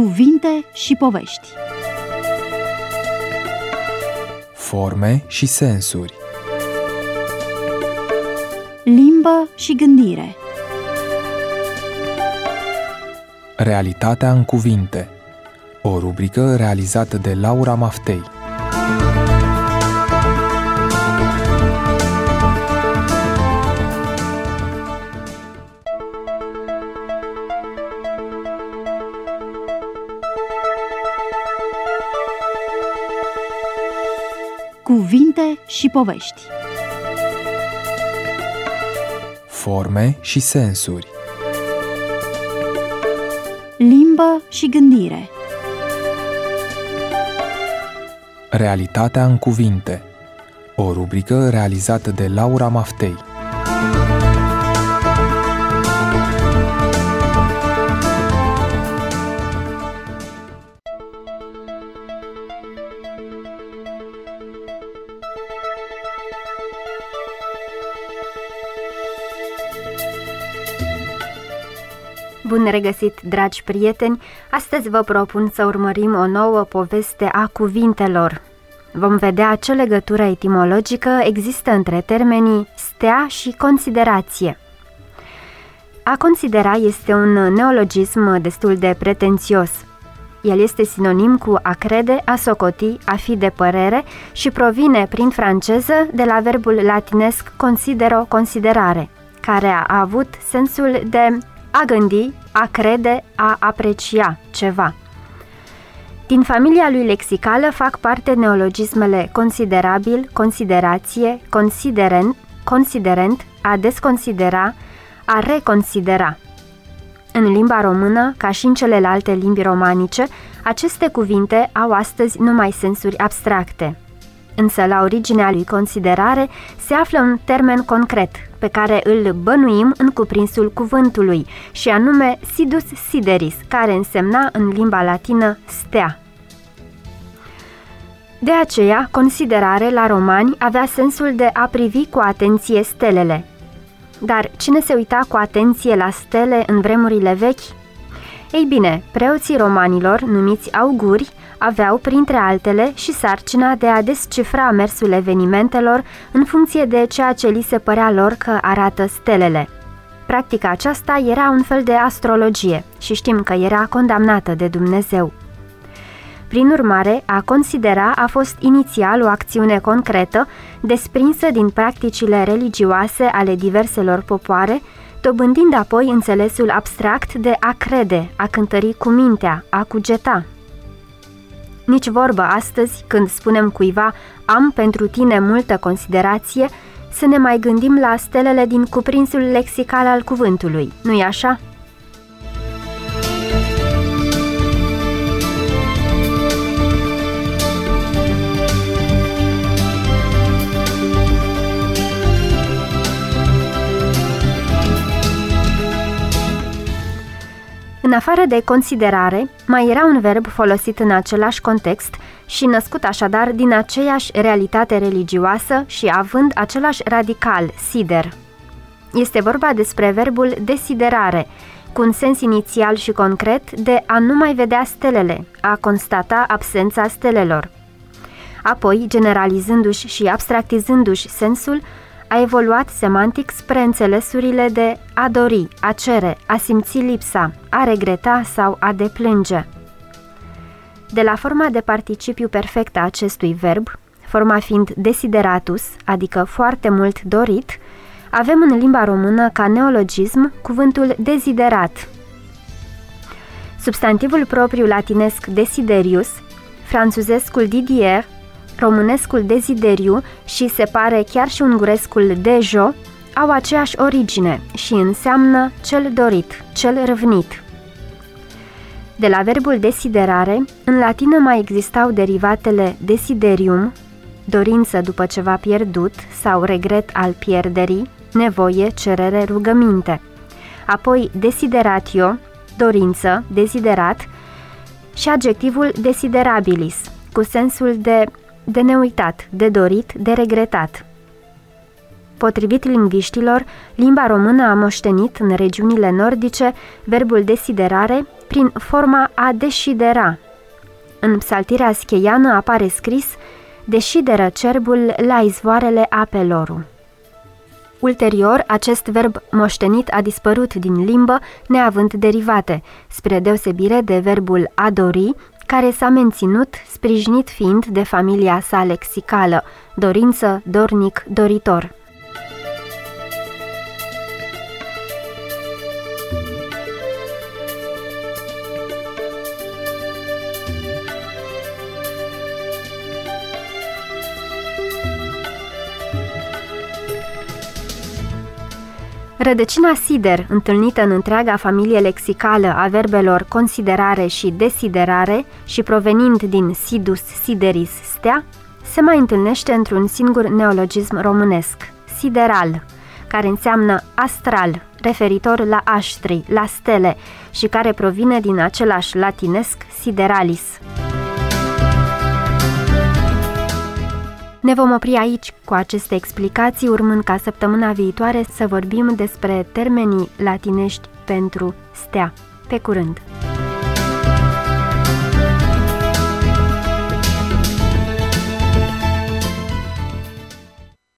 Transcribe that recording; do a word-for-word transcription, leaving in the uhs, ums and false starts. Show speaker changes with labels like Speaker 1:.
Speaker 1: Cuvinte și povești.
Speaker 2: Forme și sensuri.
Speaker 1: Limbă și gândire.
Speaker 2: Realitatea în cuvinte. O rubrică realizată de Laura Maftei.
Speaker 1: Cuvinte și povești.
Speaker 2: Forme și sensuri.
Speaker 1: Limbă și gândire.
Speaker 2: Realitatea în cuvinte. O rubrică realizată de Laura Maftei.
Speaker 3: Bun regăsit, dragi prieteni! Astăzi vă propun să urmărim o nouă poveste a cuvintelor. Vom vedea ce legătură etimologică există între termenii stea și considerație. A considera este un neologism destul de pretențios. El este sinonim cu a crede, a socoti, a fi de părere și provine prin franceză de la verbul latinesc considero, considerare, care a avut sensul de a gândi, a crede, a aprecia ceva. Din familia lui lexicală fac parte neologismele considerabil, considerație, considerent, considerent, a desconsidera, a reconsidera. În limba română, ca și în celelalte limbi romanice, aceste cuvinte au astăzi numai sensuri abstracte. Însă la originea lui considerare se află un termen concret, pe care îl bănuim în cuprinsul cuvântului, și anume sidus sideris, care însemna în limba latină stea. De aceea, considerare la romani avea sensul de a privi cu atenție stelele. Dar cine se uita cu atenție la stele în vremurile vechi? Ei bine, preoții romanilor, numiți auguri, aveau, printre altele, și sarcina de a descifra mersul evenimentelor în funcție de ceea ce li se părea lor că arată stelele. Practica aceasta era un fel de astrologie și știm că era condamnată de Dumnezeu. Prin urmare, a considera a fost inițial o acțiune concretă, desprinsă din practicile religioase ale diverselor popoare, dobândind apoi înțelesul abstract de a crede, a cântări cu mintea, a cugeta. Nici vorbă astăzi, când spunem cuiva am pentru tine multă considerație, să ne mai gândim la stelele din cuprinsul lexical al cuvântului, nu-i așa? În afară de considerare, mai era un verb folosit în același context și născut așadar din aceeași realitate religioasă și având același radical, sider. Este vorba despre verbul desiderare, cu un sens inițial și concret de a nu mai vedea stelele, a constata absența stelelor. Apoi, generalizându-și și abstractizându-și sensul, a evoluat semantic spre înțelesurile de a dori, a cere, a simți lipsa, a regreta sau a deplânge. De la forma de participiu perfect a acestui verb, forma fiind desideratus, adică foarte mult dorit, avem în limba română ca neologism cuvântul deziderat. Substantivul propriu latinesc desiderius, franțuzescul didier, românescul desideriu și se pare chiar și ungurescul dejo au aceeași origine și înseamnă cel dorit, cel râvnit. De la verbul desiderare, în latină mai existau derivatele desiderium, dorință după ceva pierdut sau regret al pierderii, nevoie, cerere, rugăminte. Apoi desideratio, dorință, deziderat, și adjectivul desiderabilis, cu sensul de de neuitat, de dorit, de regretat. Potrivit lingviștilor, limba română a moștenit în regiunile nordice verbul desiderare prin forma a deșidera. În psaltirea scheiană apare scris: deșideră cerbul la izvoarele apelor. Ulterior, acest verb moștenit a dispărut din limbă, neavând derivate, spre deosebire de verbul a dori, care s-a menținut, sprijinit fiind de familia sa lexicală, dorință, dornic, doritor. Rădăcina sider, întâlnită în întreaga familie lexicală a verbelor considerare și desiderare și provenind din sidus sideris stea, se mai întâlnește într-un singur neologism românesc, sideral, care înseamnă astral, referitor la aștri, la stele și care provine din același latinesc sideralis. Ne vom opri aici cu aceste explicații, urmând ca săptămâna viitoare să vorbim despre termenii latinești pentru stea. Pe curând!